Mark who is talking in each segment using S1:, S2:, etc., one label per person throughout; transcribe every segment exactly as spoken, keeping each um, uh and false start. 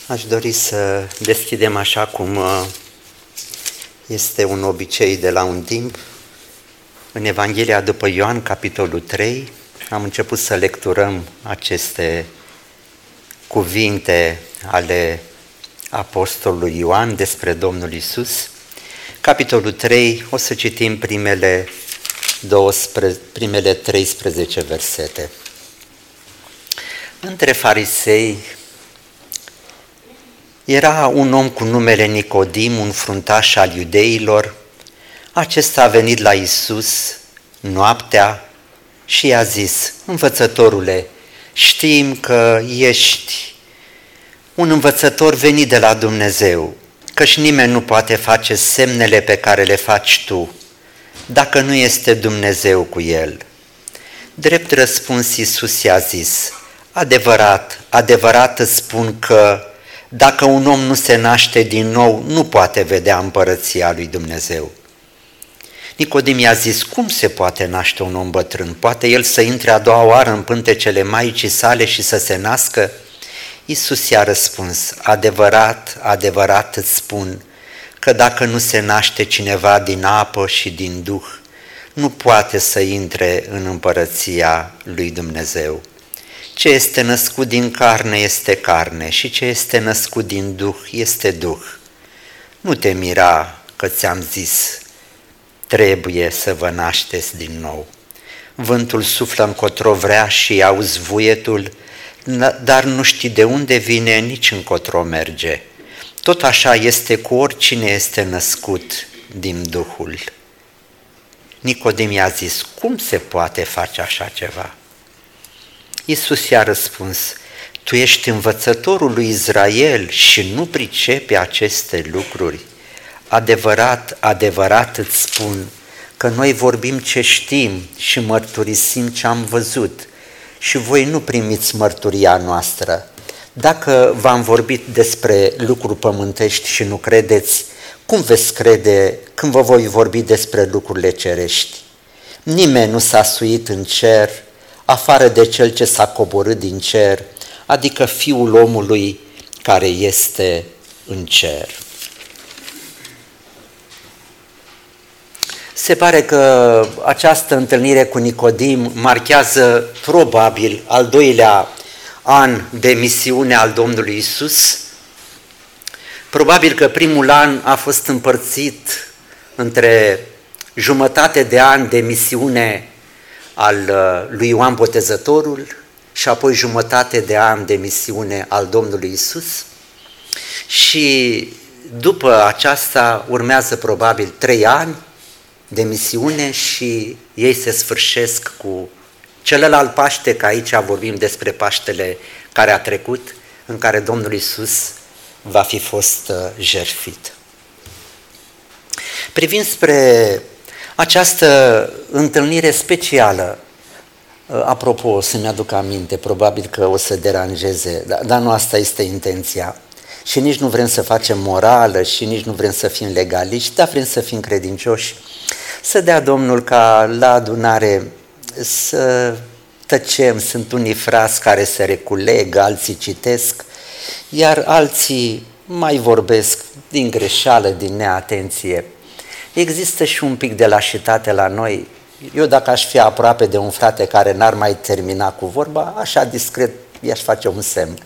S1: Aș dori să deschidem așa cum este un obicei de la un timp. În Evanghelia după Ioan, capitolul trei, am început să lecturăm aceste cuvinte ale apostolului Ioan despre Domnul Iisus. Capitolul trei, o să citim primele, douăsprezece, primele treisprezece versete. Între farisei era un om cu numele Nicodim, un fruntaș al iudeilor. Acesta a venit la Iisus noaptea și i-a zis: Învățătorule, știm că ești un învățător venit de la Dumnezeu, căci nimeni nu poate face semnele pe care le faci tu, dacă nu este Dumnezeu cu el. Drept răspuns, Iisus i-a zis: Adevărat, adevărat îți spun că dacă un om nu se naște din nou, nu poate vedea împărăția lui Dumnezeu. Nicodim i-a zis: Cum se poate naște un om bătrân? Poate el să intre a doua oară în pântecele maicii sale și să se nască? Iisus i-a răspuns: Adevărat, adevărat îți spun că dacă nu se naște cineva din apă și din Duh, nu poate să intre în împărăția lui Dumnezeu. Ce este născut din carne este carne și ce este născut din Duh este Duh. Nu te mira că ți-am zis: trebuie să vă nașteți din nou. Vântul suflă încotro vrea și auzi vuietul, dar nu știi de unde vine, nici încotro merge. Tot așa este cu oricine este născut din Duhul. Nicodim i-a zis: Cum se poate face așa ceva? Iisus i-a răspuns: Tu ești învățătorul lui Israel și nu pricepi aceste lucruri? Adevărat, adevărat îți spun că noi vorbim ce știm și mărturisim ce am văzut și voi nu primiți mărturia noastră. Dacă v-am vorbit despre lucruri pământești și nu credeți, cum veți crede când vă voi vorbi despre lucrurile cerești? Nimeni nu s-a suit în cer afară de cel ce s-a coborât din cer, adică Fiul omului care este în cer. Se pare că această întâlnire cu Nicodim marchează probabil al doilea an de misiune al Domnului Iisus. Probabil că primul an a fost împărțit între jumătate de an de misiune al lui Ioan Botezătorul și apoi jumătate de an de misiune al Domnului Iisus. Și după aceasta urmează probabil trei ani de misiune și ei se sfârșesc cu celălalt Paște, că aici vorbim despre Paștele care a trecut, în care Domnul Iisus va fi fost jertfit. Privind spre această întâlnire specială, apropo, o să-mi aduc aminte, probabil că o să deranjeze, dar nu asta este intenția. Și nici nu vrem să facem morală și nici nu vrem să fim legaliști, dar vrem să fim credincioși. Să dea Domnul ca la adunare să tăcem, sunt unii frați care se reculeg, alții citesc, iar alții mai vorbesc din greșeală, din neatenție. Există și un pic de lașitate la noi. Eu dacă aș fi aproape de un frate care n-ar mai termina cu vorba, așa discret i-aș face un semn.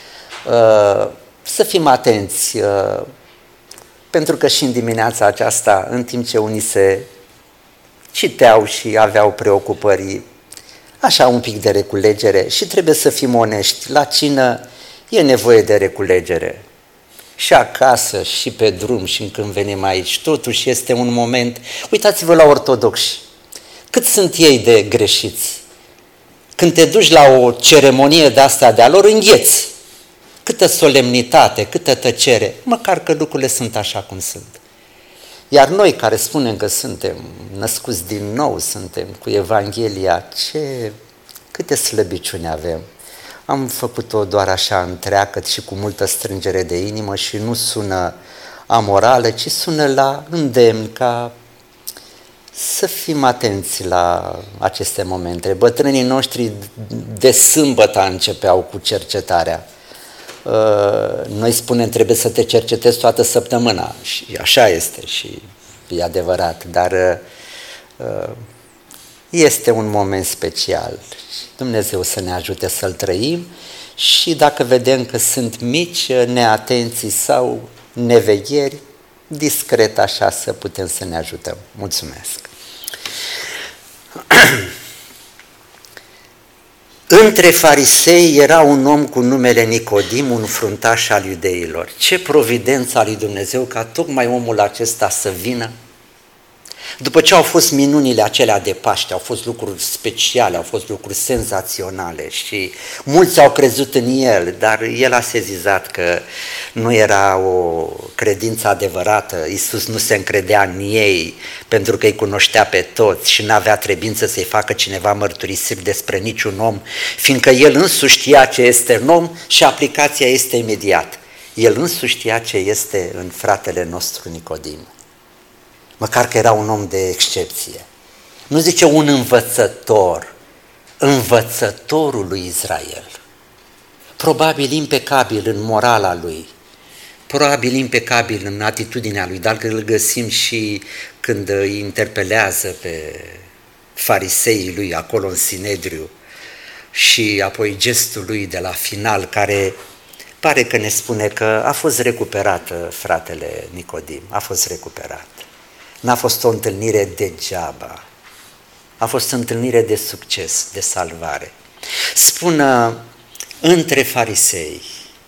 S1: Să fim atenți, pentru că și în dimineața aceasta, în timp ce unii se citeau și aveau preocupări, așa un pic de reculegere, și trebuie să fim onești, la cină e nevoie de reculegere. Și acasă, și pe drum, și când venim aici, totuși este un moment. Uitați-vă la ortodoxi, cât sunt ei de greșiți. Când te duci la o ceremonie de-asta de-a lor, îngheți. Câtă solemnitate, câtă tăcere, măcar că lucrurile sunt așa cum sunt. Iar noi care spunem că suntem născuți din nou, suntem cu Evanghelia, ce, câte slăbiciuni avem. Am făcut-o doar așa întreagă și cu multă strângere de inimă și nu sună amorală, ci sună la îndemn ca să fim atenți la aceste momente. Bătrânii noștri de sâmbătă începeau cu cercetarea. noi spunem trebuie să te cercetezi toată săptămâna și așa este și e adevărat, dar este un moment special. Dumnezeu să ne ajute să-l trăim și dacă vedem că sunt mici neatenții sau nevegheri, discret așa să putem să ne ajutăm. Mulțumesc! Între farisei era un om cu numele Nicodim, un fruntaș al iudeilor. Ce providență a lui Dumnezeu ca tocmai omul acesta să vină. După ce au fost minunile acelea de Paște, au fost lucruri speciale, au fost lucruri senzaționale și mulți au crezut în el, dar el a sezizat că nu era o credință adevărată, Iisus nu se încredea în ei pentru că îi cunoștea pe toți și n-avea trebuință să-i facă cineva mărturisiri despre niciun om, fiindcă el însuși știa ce este un om și aplicația este imediat. El însuși știa ce este în fratele nostru Nicodim. Măcar că era un om de excepție. Nu zice un învățător, învățătorul lui Israel. Probabil impecabil în morala lui, probabil impecabil în atitudinea lui, dar îl găsim și când îi interpelează pe fariseii lui acolo în Sinedriu și apoi gestul lui de la final care pare că ne spune că a fost recuperat fratele Nicodim, a fost recuperat. N-a fost o întâlnire degeaba, a fost o întâlnire de succes, de salvare. Spune, între farisei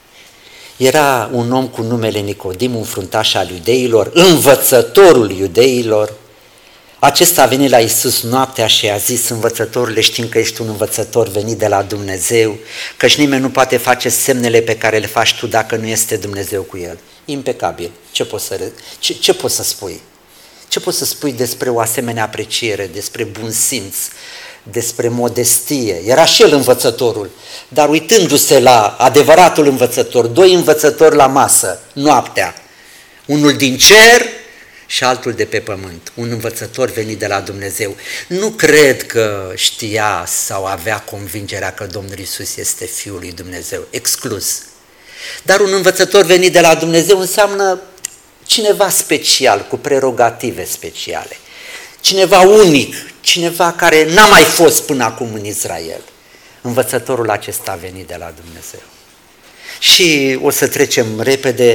S1: era un om cu numele Nicodim, un fruntaș al iudeilor, învățătorul iudeilor. Acesta a venit la Iisus noaptea și a zis, învățătorule, știm că ești un învățător venit de la Dumnezeu, căci nimeni nu poate face semnele pe care le faci tu dacă nu este Dumnezeu cu el. Impecabil. Ce poți să, ce, ce poți să spui? Ce poți să spui despre o asemenea apreciere, despre bun simț, despre modestie? Era și el învățătorul, dar uitându-se la adevăratul învățător, doi învățători la masă, noaptea, unul din cer și altul de pe pământ, un învățător venit de la Dumnezeu. Nu cred că știa sau avea convingerea că Domnul Iisus este Fiul lui Dumnezeu, exclus. Dar un învățător venit de la Dumnezeu înseamnă cineva special, cu prerogative speciale, cineva unic, cineva care n-a mai fost până acum în Israel. Învățătorul acesta a venit de la Dumnezeu. Și o să trecem repede.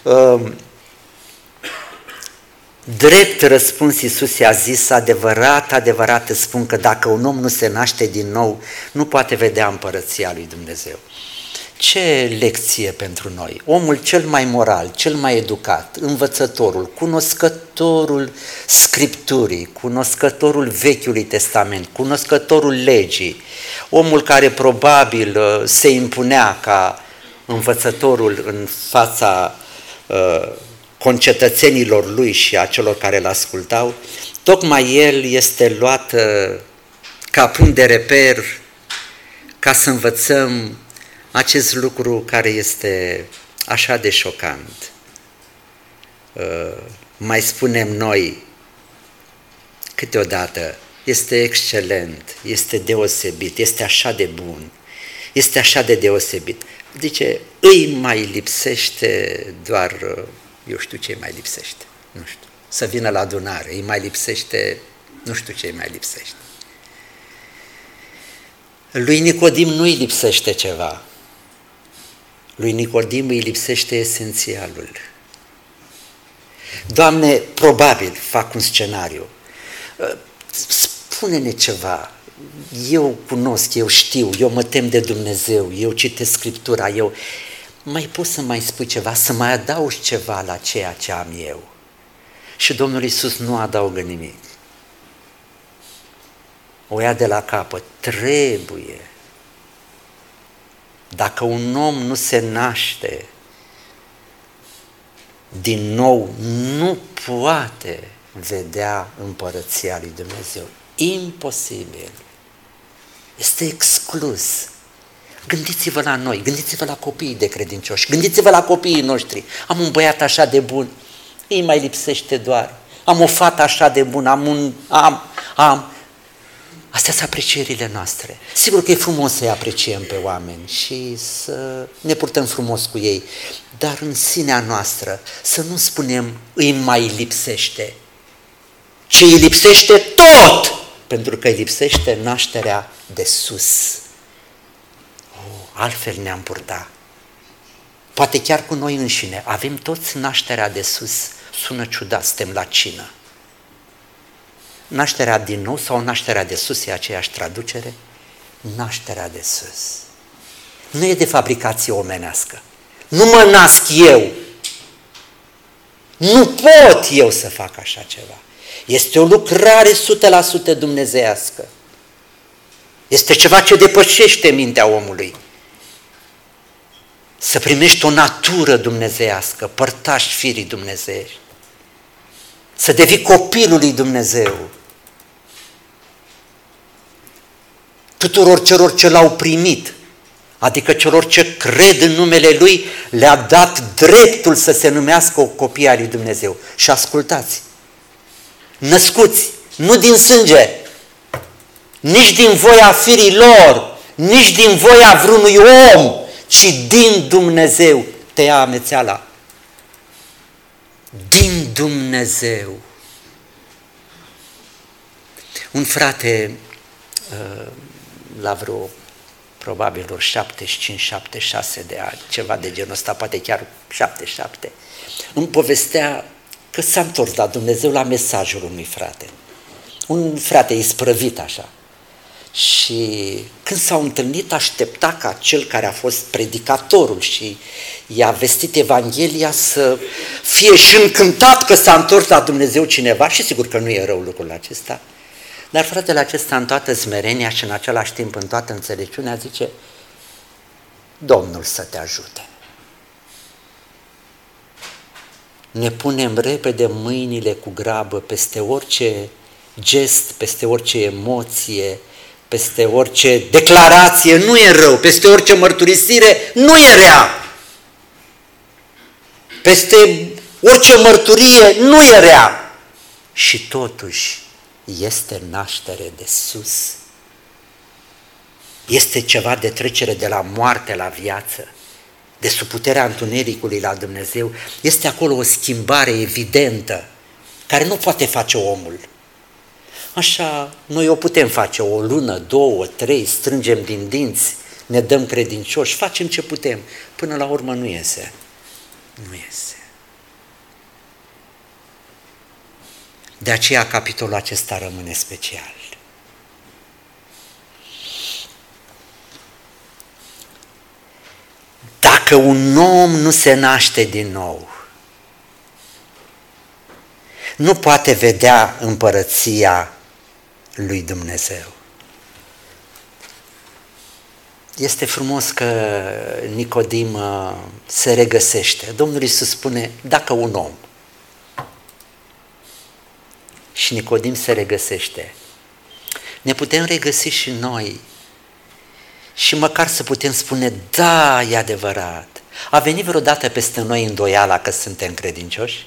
S1: Drept răspuns Iisus i-a zis, adevărat, adevărat îți spun că dacă un om nu se naște din nou, nu poate vedea împărăția lui Dumnezeu. Ce lecție pentru noi! Omul cel mai moral, cel mai educat, învățătorul, cunoscătorul Scripturii, cunoscătorul Vechiului Testament, cunoscătorul legii, omul care probabil se impunea ca învățătorul în fața uh, concetățenilor lui și a celor care îl ascultau, tocmai el este luat uh, ca punct de reper ca să învățăm acest lucru care este așa de șocant. Uh, mai spunem noi câteodată, este excelent, este deosebit, este așa de bun, este așa de deosebit. Zice, îi mai lipsește doar, eu știu ce îi mai lipsește, nu știu, să vină la adunare, îi mai lipsește, nu știu ce îi mai lipsește. Lui Nicodim nu îi lipsește ceva. Lui Nicodim îi lipsește esențialul. Doamne, probabil fac un scenariu. Spune-ne ceva. Eu cunosc, eu știu, eu mă tem de Dumnezeu, eu citesc Scriptura, eu... Mai poți să mai spui ceva, să mai adaugi ceva la ceea ce am eu. Și Domnul Iisus nu adaugă nimic. O ia de la capăt. Trebuie. Dacă un om nu se naște din nou, nu poate vedea împărăția lui Dumnezeu. Imposibil. Este exclus. Gândiți-vă la noi, gândiți-vă la copiii de credincioși, gândiți-vă la copiii noștri. Am un băiat așa de bun, îi mai lipsește doar. Am o fată așa de bună, am un... am, am. Astea sunt aprecierile noastre. Sigur că e frumos să-i apreciem pe oameni și să ne purtăm frumos cu ei, dar în sinea noastră să nu spunem îi mai lipsește, ci îi lipsește tot, pentru că îi lipsește nașterea de sus. Oh, altfel ne-am purta. Poate chiar cu noi înșine. Avem toți nașterea de sus. Sună ciudat, suntem la cină. Nașterea din nou sau nașterea de sus e aceeași traducere? Nașterea de sus. Nu e de fabricație omenească. Nu mă nasc eu. Nu pot eu să fac așa ceva. Este o lucrare o sută la sută dumnezeiască. Este ceva ce depășește mintea omului. Să primești o natură dumnezeiască, părtași firii dumnezeiești. Să devii copilul lui Dumnezeu. Tuturor celor ce l-au primit, adică celor ce cred în numele Lui, le-a dat dreptul să se numească o copie a lui Dumnezeu. Și ascultați, născuți, nu din sânge, nici din voia firii lor, nici din voia vreunui om, ci din Dumnezeu. Te ia amețeala. Din Dumnezeu. Un frate la vreo probabil vreo șaptezeci și cinci șaptezeci și șase de ani, ceva de genul ăsta, poate chiar șaptezeci și șapte, îmi povestea că s-a întors la Dumnezeu la mesajul unui frate. Un frate isprăvit așa. Și când s-au întâlnit, aștepta ca cel care a fost predicatorul și i-a vestit Evanghelia să fie și încântat că s-a întors la Dumnezeu cineva, și sigur că nu e rău lucrul acesta, dar fratele acesta în toată smerenia și în același timp în toată înțelepciunea zice: Domnul să te ajute. Ne punem repede mâinile cu grabă peste orice gest, peste orice emoție, peste orice declarație, nu e rău, peste orice mărturisire, nu e rea. Peste orice mărturie, nu e rea. Și totuși este naștere de sus. Este ceva de trecere de la moarte la viață, de sub puterea întunericului la Dumnezeu. Este acolo o schimbare evidentă, care nu poate face omul. Așa, noi o putem face o lună, două, trei, strângem din dinți, ne dăm credincioși, facem ce putem. Până la urmă nu iese. Nu iese. De aceea capitolul acesta rămâne special. Dacă un om nu se naște din nou, nu poate vedea împărăția lui Dumnezeu. Este frumos că Nicodim se regăsește. Domnul Iisus spune: dacă un om. Și Nicodim se regăsește. Ne putem regăsi și noi și măcar să putem spune: da, e adevărat. A venit vreodată peste noi îndoiala că suntem credincioși?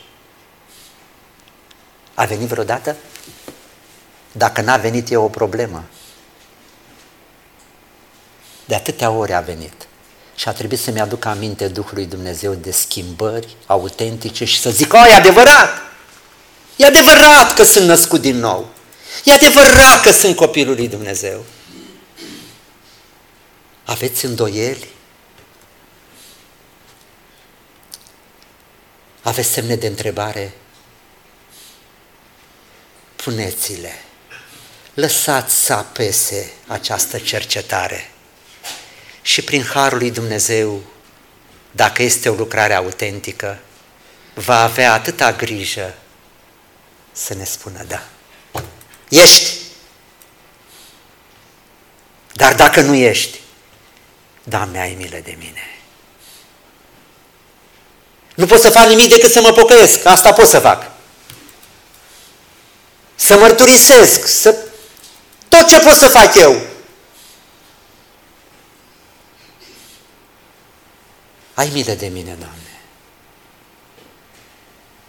S1: A venit vreodată? Dacă n-a venit, e o problemă. De atâtea ori a venit. Și a trebuit să-mi aduc aminte Duhului Dumnezeu de schimbări autentice și să zic: oh, e adevărat! E adevărat că sunt născut din nou. E adevărat că sunt copilul lui Dumnezeu. Aveți îndoieli? Aveți semne de întrebare? Puneți-le. Lăsați să apese această cercetare. Și prin harul lui Dumnezeu, dacă este o lucrare autentică, va avea atâta grijă să ne spună: da, ești. Dar dacă nu ești, Doamne, ai milă de mine. Nu pot să fac nimic decât să mă pocăiesc, asta pot să fac. Să mărturisesc, să... tot ce pot să fac eu. Ai milă de mine, Doamne.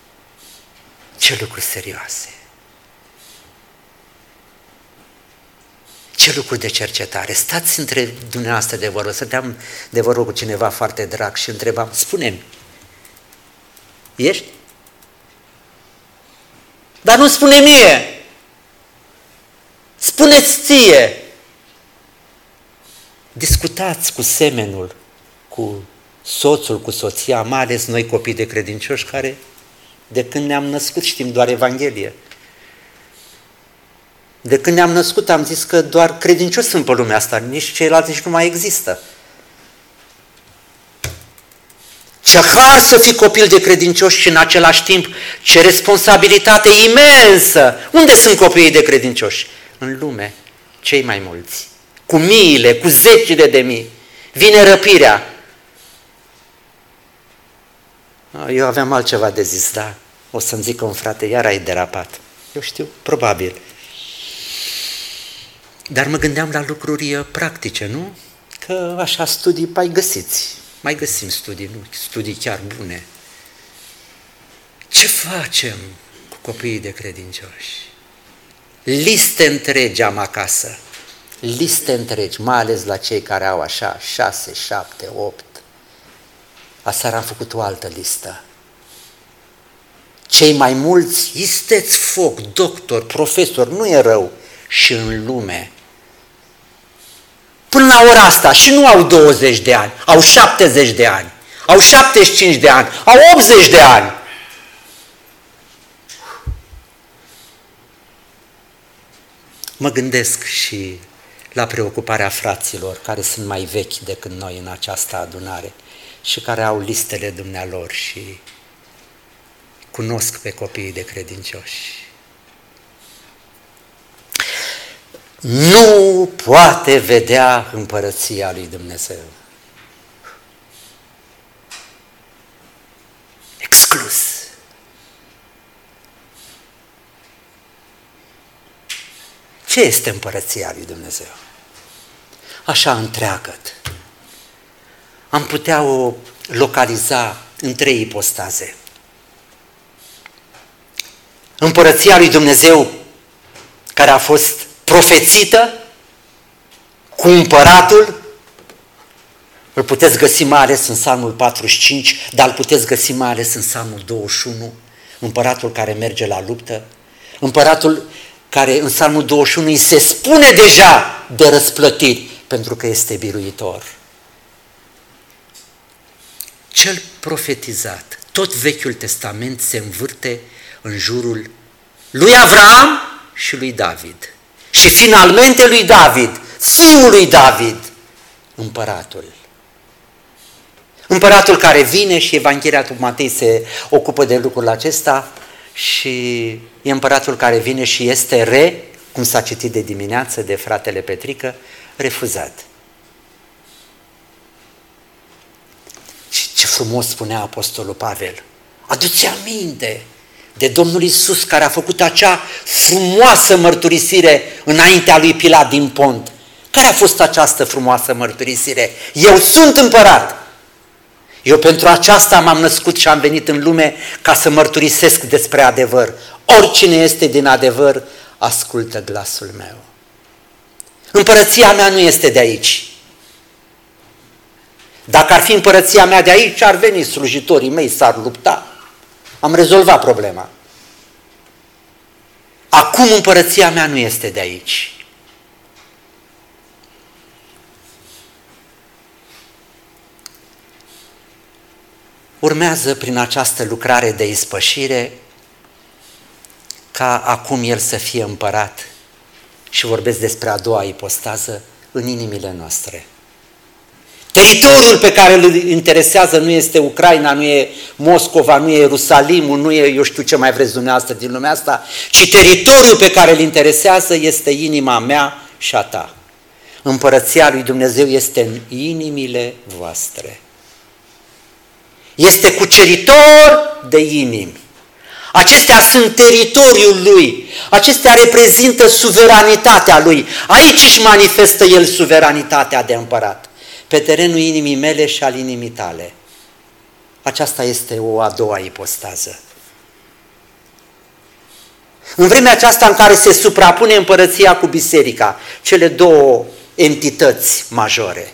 S1: Ce lucruri serioase. Ce lucru de cercetare! Stați între dumneavoastră de vorbă, stăteam de vorbă cu cineva foarte drag și întrebam, spune-mi, ești? Dar nu spune mie! Spune-ți ție! Discutați cu semenul, cu soțul, cu soția, mai ales noi copii de credincioși care de când ne-am născut știm doar Evanghelie. De când ne-am născut am zis că doar credincioși sunt pe lumea asta, nici ceilalți nici nu mai există. Ce har să fii copil de credincioși și în același timp ce responsabilitate imensă! Unde sunt copiii de credincioși? În lume, cei mai mulți. Cu miile, cu zecile de mii. Vine răpirea. Eu aveam altceva de zis, da, o să-mi zică un frate, iar ai derapat. Eu știu, probabil. Dar mă gândeam la lucruri practice, nu? Că așa studii mai găsiți. Mai găsim studii, nu? Studii chiar bune. Ce facem cu copiii de credincioși? Liste întregi am acasă. Liste întregi, mai ales la cei care au așa, șase, șapte, opt. Aseară am făcut o altă listă. Cei mai mulți, isteți foc, doctor, profesor, nu e rău, și în lume. Până la ora asta și nu au douăzeci de ani, au șaptezeci de ani, au șaptezeci și cinci de ani, au optzeci de ani. Mă gândesc și la preocuparea fraților care sunt mai vechi decât noi în această adunare și care au listele dumnealor și cunosc pe copiii de credincioși. Nu poate vedea împărăția lui Dumnezeu. Exclus. Ce este împărăția lui Dumnezeu? Așa întreagăt. Am putea o localiza în trei ipostaze. Împărăția lui Dumnezeu care a fost profețită cu împăratul, îl puteți găsi mai ales în Psalmul patruzeci și cinci, dar îl puteți găsi mai ales în Psalmul douăzeci și unu, împăratul care merge la luptă, împăratul care în Psalmul douăzeci și unu îi se spune deja de răsplătit pentru că este biruitor. Cel profetizat, tot Vechiul Testament se învârte în jurul lui Avram și lui David. Și finalmente lui David, fiul lui David, împăratul. Împăratul care vine și Evanghelia lui Matei se ocupă de lucrul acesta și e împăratul care vine și este re, cum s-a citit de dimineață de fratele Petrică, refuzat. Și ce frumos spunea Apostolul Pavel, adu-ți aminte de Domnul Iisus care a făcut acea frumoasă mărturisire înaintea lui Pilat din Pont. Care a fost această frumoasă mărturisire? Eu sunt împărat! Eu pentru aceasta m-am născut și am venit în lume ca să mărturisesc despre adevăr. Oricine este din adevăr, ascultă glasul meu. Împărăția mea nu este de aici. Dacă ar fi împărăția mea de aici, ar veni slujitorii mei, s-ar lupta. Am rezolvat problema. Acum împărăția mea nu este de aici. Urmează prin această lucrare de ispășire ca acum El să fie împărat și vorbesc despre a doua ipostază în inimile noastre. Teritoriul pe care îl interesează nu este Ucraina, nu e Moscova, nu e Ierusalimul, nu e eu știu ce mai vreți dumneavoastră din lumea asta, ci teritoriul pe care îl interesează este inima mea și a ta. Împărăția lui Dumnezeu este în inimile voastre. Este cuceritor de inimi. Acestea sunt teritoriul lui. Acestea reprezintă suveranitatea lui. Aici își manifestă el suveranitatea de împărat. Pe terenul inimii mele și al inimii tale. Aceasta este o a doua ipostază. În vremea aceasta în care se suprapune împărăția cu biserica, cele două entități majore.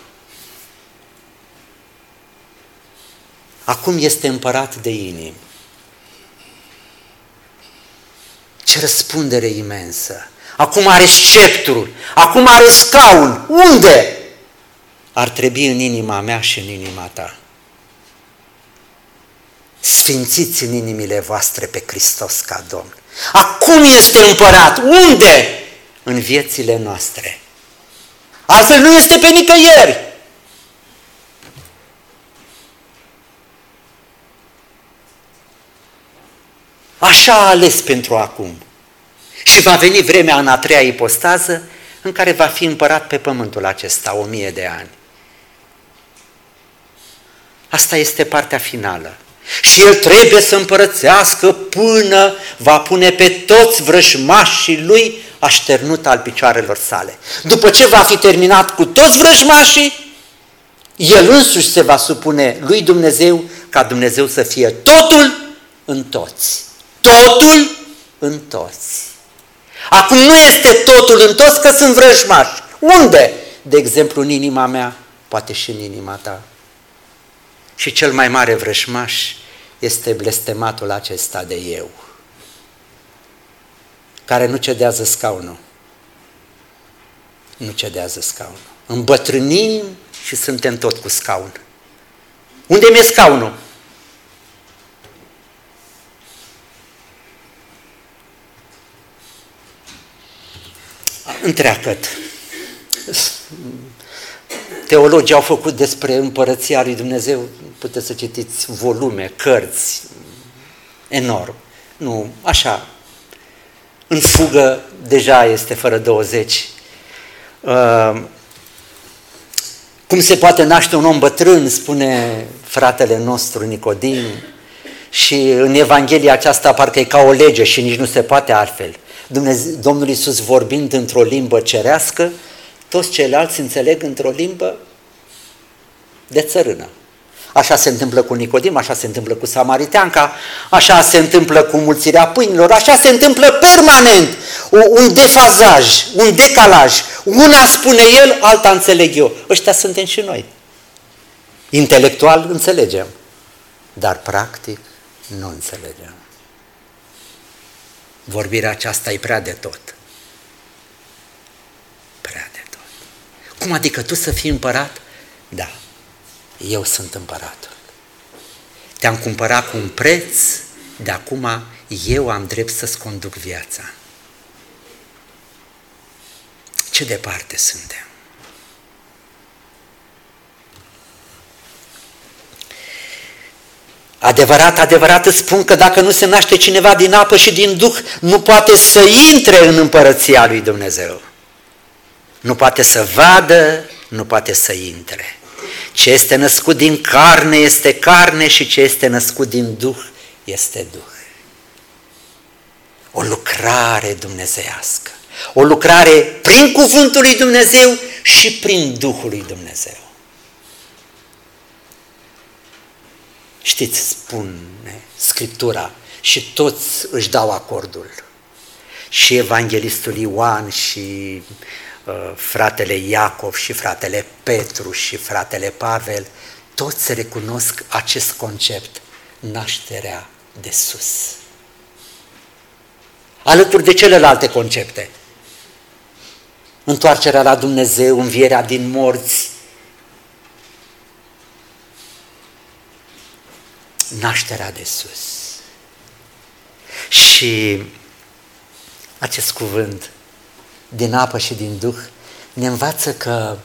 S1: Acum este împărat de inimi. Ce răspundere imensă! Acum are sceptrul, acum are scaun. Unde? Ar trebui în inima mea și în inima ta. Sfințiți în inimile voastre pe Hristos ca Domn. Acum este împărat. Unde? În viețile noastre. Altfel nu este pe nicăieri. Așa a ales pentru acum. Și va veni vremea în a treia ipostază în care va fi împărat pe pământul acesta o mie de ani. Asta este partea finală. Și el trebuie să împărățească până va pune pe toți vrăjmașii lui așternut al picioarelor sale. După ce va fi terminat cu toți vrăjmașii, el însuși se va supune lui Dumnezeu ca Dumnezeu să fie totul în toți. Totul în toți. Acum nu este totul în toți că sunt vrăjmași. Unde? De exemplu în inima mea, poate și în inima ta. Și cel mai mare vrăjmaș este blestematul acesta de eu, care nu cedează scaunul. Nu cedează scaunul. Îmbătrânim și suntem tot cu scaun. Unde mi-e scaunul? Întreagăt. Teologii au făcut despre împărăția lui Dumnezeu, puteți să citiți volume, cărți, enorm. Nu, așa, în fugă deja este fără douăzeci. Uh, cum se poate naște un om bătrân, spune fratele nostru Nicodim, și în Evanghelia aceasta parcă e ca o lege și nici nu se poate altfel. Dumnezeu, Domnul Iisus vorbind într-o limbă cerească, toți ceilalți înțeleg într-o limbă de țărână. Așa se întâmplă cu Nicodim, așa se întâmplă cu Samariteanca, așa se întâmplă cu mulțirea pâinilor, așa se întâmplă permanent. Un defazaj, un decalaj. Una spune el, alta înțeleg eu. Ăștia suntem și noi. Intelectual înțelegem, dar practic nu înțelegem. Vorbirea aceasta e prea de tot. Prea de tot. Cum adică tu să fii împărat? Da, eu sunt împăratul. Te-am cumpărat cu un preț, de acum eu am drept să-ți conduc viața. Ce departe suntem. Adevărat, adevărat îți spun că dacă nu se naște cineva din apă și din Duh, nu poate să intre în împărăția lui Dumnezeu. Nu poate să vadă, nu poate să intre. Ce este născut din carne este carne și ce este născut din Duh este Duh. O lucrare dumnezeiască, o lucrare prin cuvântul lui Dumnezeu și prin Duhul lui Dumnezeu. Știți, spune Scriptura, și toți își dau acordul. Și evanghelistul Ioan și uh, fratele Iacov și fratele Petru și fratele Pavel, toți recunosc acest concept, nașterea de sus. Alături de celelalte concepte. Întoarcerea la Dumnezeu, învierea din morți, nașterea de sus. Și acest cuvânt din apă și din Duh ne învață că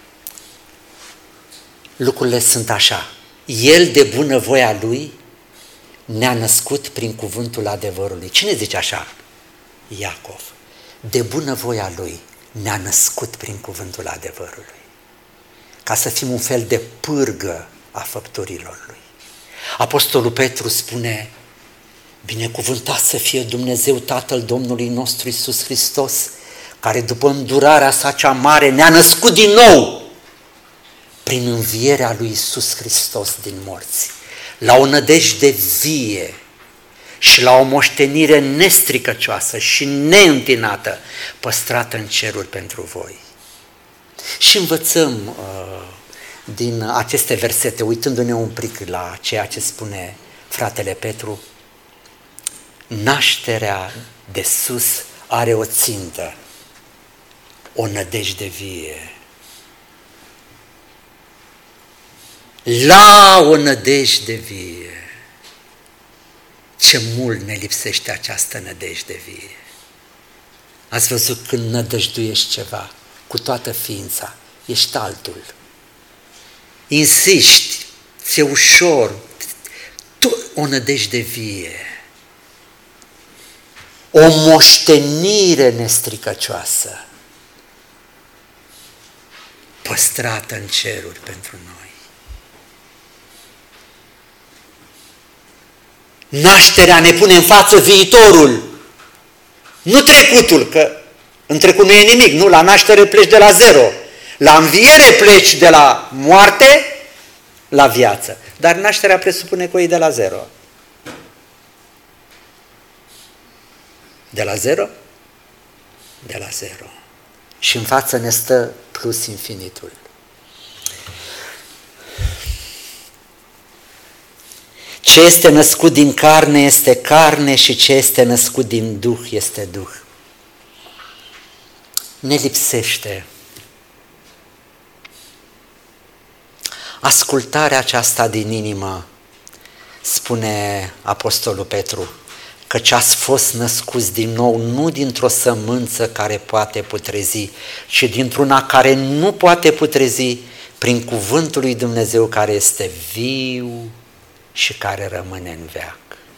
S1: lucrurile sunt așa. El de bunăvoia Lui ne-a născut prin cuvântul adevărului. Cine zice așa? Iacov. De bunăvoia Lui ne-a născut prin cuvântul adevărului. Ca să fim un fel de pârgă a făpturilor Lui. Apostolul Petru spune, binecuvântat să fie Dumnezeu Tatăl Domnului nostru Iisus Hristos, care după îndurarea sa cea mare ne-a născut din nou prin învierea lui Iisus Hristos din morți, la o nădejde vie și la o moștenire nestricăcioasă și neîntinată, păstrată în ceruri pentru voi. Și învățăm uh, din aceste versete, uitându-ne un pic la ceea ce spune fratele Petru, nașterea de sus are o țintă, o nădejde vie. La o nădejde vie. Ce mult ne lipsește această nădejde vie. Ați văzut când nădăjduiești ceva cu toată ființa, ești altul. Insiști, ți-e ușor, o nădejde vie. O moștenire nestricăcioasă, păstrată în ceruri pentru noi. Nașterea ne pune în față viitorul, nu trecutul, că în trecut nu e nimic, nu? La naștere pleci de la zero, la înviere pleci de la moarte la viață, dar nașterea presupune că o iei de la zero. De la zero? De la zero. Și în față ne stă plus infinitul. Ce este născut din carne este carne și ce este născut din Duh este Duh. Ne lipsește ascultarea aceasta din inimă, spune Apostolul Petru, căci ați fost născuți din nou nu dintr-o sămânță care poate putrezi, ci dintr-una care nu poate putrezi, prin cuvântul lui Dumnezeu care este viu și care rămâne în veac.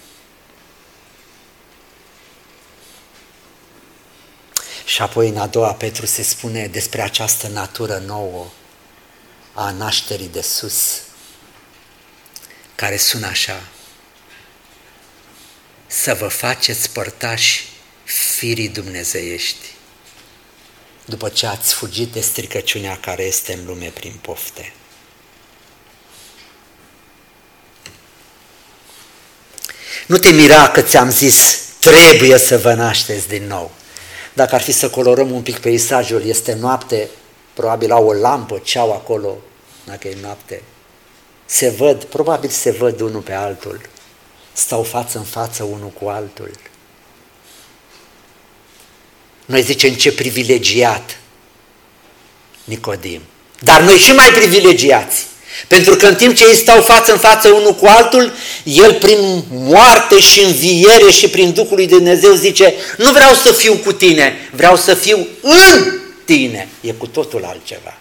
S1: Și apoi în a doua Petru se spune despre această natură nouă a nașterii de sus, care sună așa: să vă faceți părtași firii dumnezeiești, după ce ați fugit de stricăciunea care este în lume prin pofte. Nu te mira că ți-am zis, trebuie să vă nașteți din nou. Dacă ar fi să colorăm un pic peisajul, este noapte, probabil au o lampă, ce-au acolo, dacă e noapte. Se văd, probabil se văd unul pe altul, stau față în față unul cu altul. Noi zicem ce privilegiat Nicodim, dar noi și mai privilegiați, pentru că în timp ce ei stau față în față unul cu altul, el prin moarte și înviere și prin Duhul lui Dumnezeu zice, nu vreau să fiu cu tine, vreau să fiu în tine. E cu totul altceva.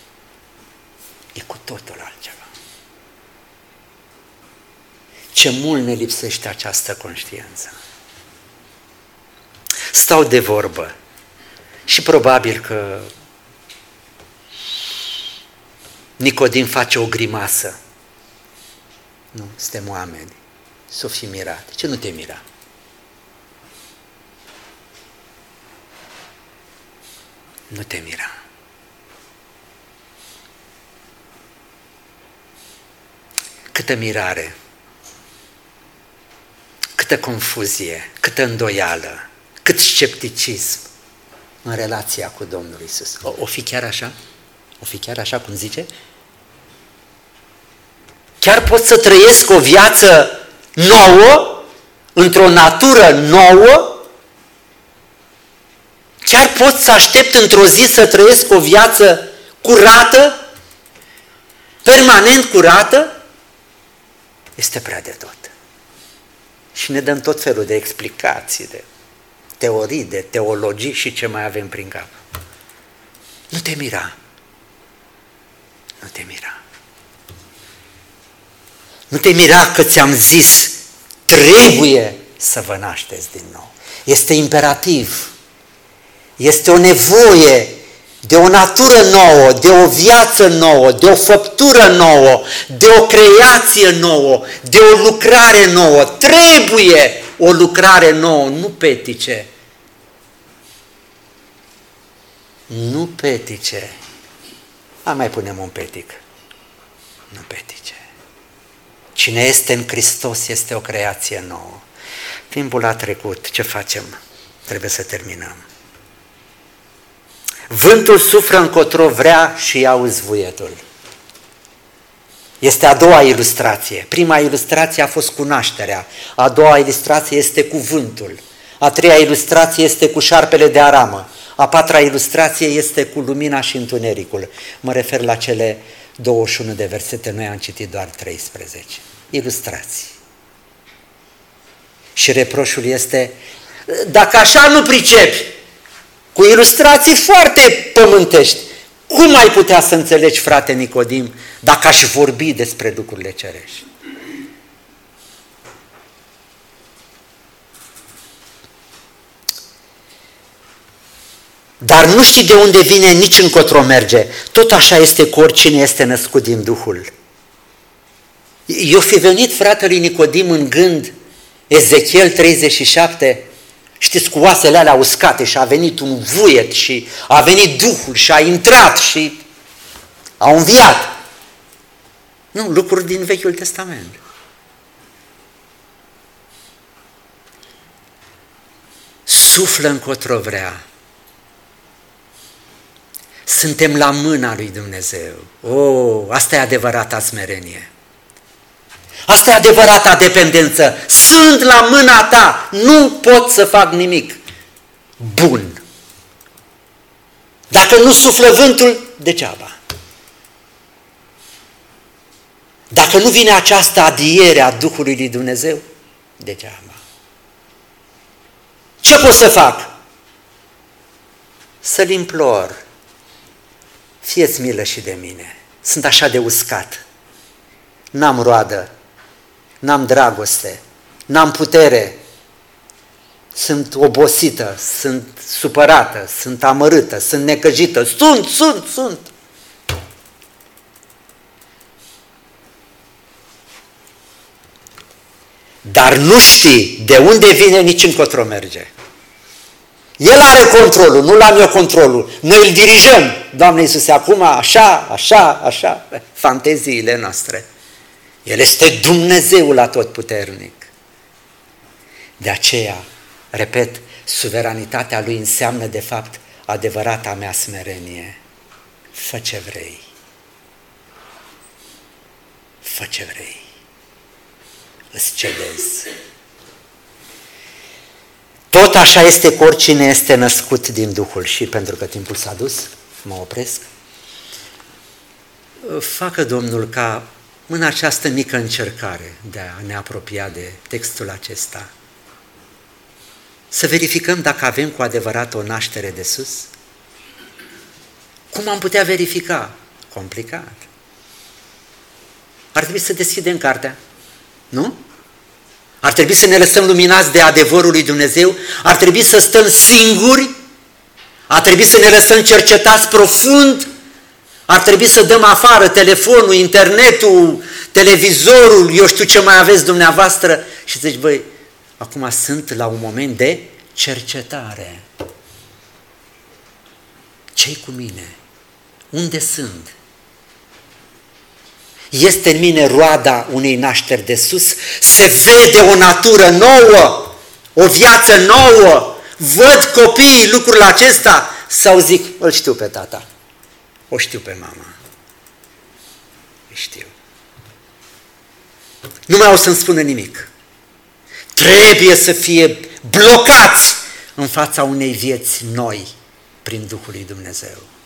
S1: E cu totul altceva. Ce mult ne lipsește această conștiință. Stau de vorbă și probabil că Nicodim face o grimasă. Nu, suntem oameni. S-o fi mirat. Ce nu te mira? Nu te mira. Câtă mirare, câtă confuzie, câtă îndoială, cât scepticism în relația cu Domnul Iisus. O, o fi chiar așa? O fi chiar așa cum zice? Chiar pot să trăiesc o viață nouă, într-o natură nouă? Chiar pot să aștept într-o zi să trăiesc o viață curată, permanent curată? Este prea de tot. Și ne dăm tot felul de explicații, de teorii, de teologii și ce mai avem prin cap. Nu te mira. Nu te mira. Nu te mira că ți-am zis, trebuie să vă nașteți din nou. Este imperativ. Este o nevoie de o natură nouă, de o viață nouă, de o făptură nouă, de o creație nouă, de o lucrare nouă. Trebuie o lucrare nouă, nu petice. Nu petice. A, mai punem un petic. Nu petice. Cine este în Hristos este o creație nouă. Timpul a trecut, ce facem? Trebuie să terminăm. Vântul suflă încotro vrea și auzi vuietul. Este a doua ilustrație. Prima ilustrație a fost cunoașterea, a doua ilustrație este cuvântul, a treia ilustrație este cu șarpele de aramă, a patra ilustrație este cu lumina și întunericul. Mă refer la cele douăzeci și unu de versete, noi am citit doar treisprezece. Ilustrații. Și reproșul este, dacă așa nu pricepi, cu ilustrații foarte pământești, cum ai putea să înțelegi, frate Nicodim, dacă aș vorbi despre lucrurile cerești? Dar nu știi de unde vine, nici încotro merge. Tot așa este cu oricine este născut din Duhul. Eu fi venit fratelui Nicodim în gând Ezechiel treizeci și șapte, știți, cu oasele alea uscate și a venit un vuiet și a venit Duhul și a intrat și a înviat. Nu, lucruri din Vechiul Testament. Suflă încotro vrea. Suntem la mâna lui Dumnezeu. Oh, asta e adevărata smerenie. Asta e adevărata dependență. Sunt la mâna ta, nu pot să fac nimic. Bun. Dacă nu suflă vântul, degeaba. Dacă nu vine această adiere a Duhului lui Dumnezeu, degeaba. Ce pot să fac? Să-L implor. Fie-ți milă și de mine. Sunt așa de uscat. N-am roadă. N-am dragoste, n-am putere, sunt obosită, sunt supărată, sunt amărâtă, sunt necăjită, sunt, sunt, sunt. Dar nu știi de unde vine, nici încotro merge. El are controlul, nu l-am eu controlul. Noi îl dirijăm, Doamne Iisuse, acum așa, așa, așa, fanteziile noastre. El este Dumnezeul atotputernic. De aceea, repet, suveranitatea Lui înseamnă de fapt adevărata mea smerenie. Fă ce vrei. Fă ce vrei. Îți cedezi. Tot așa este cu oricine este născut din Duhul. Și pentru că timpul s-a dus, mă opresc. Facă Domnul ca în această mică încercare de a ne apropia de textul acesta, să verificăm dacă avem cu adevărat o naștere de sus. Cum am putea verifica? Complicat. Ar trebui să deschidem cartea, nu? Ar trebui să ne lăsăm luminați de adevărul lui Dumnezeu, ar trebui să stăm singuri, ar trebui să ne lăsăm cercetați profund, ar trebui să dăm afară telefonul, internetul, televizorul, eu știu ce mai aveți dumneavoastră și zici, băi, acum sunt la un moment de cercetare. Ce-i cu mine? Unde sunt? Este în mine roada unei nașteri de sus? Se vede o natură nouă, o viață nouă? Văd copiii lucrul acesta? Sau zic, îl știu pe tata, o știu pe mama, îi știu. Nu mai au să-mi spună nimic. Trebuie să fie blocați în fața unei vieți noi prin Duhul lui Dumnezeu.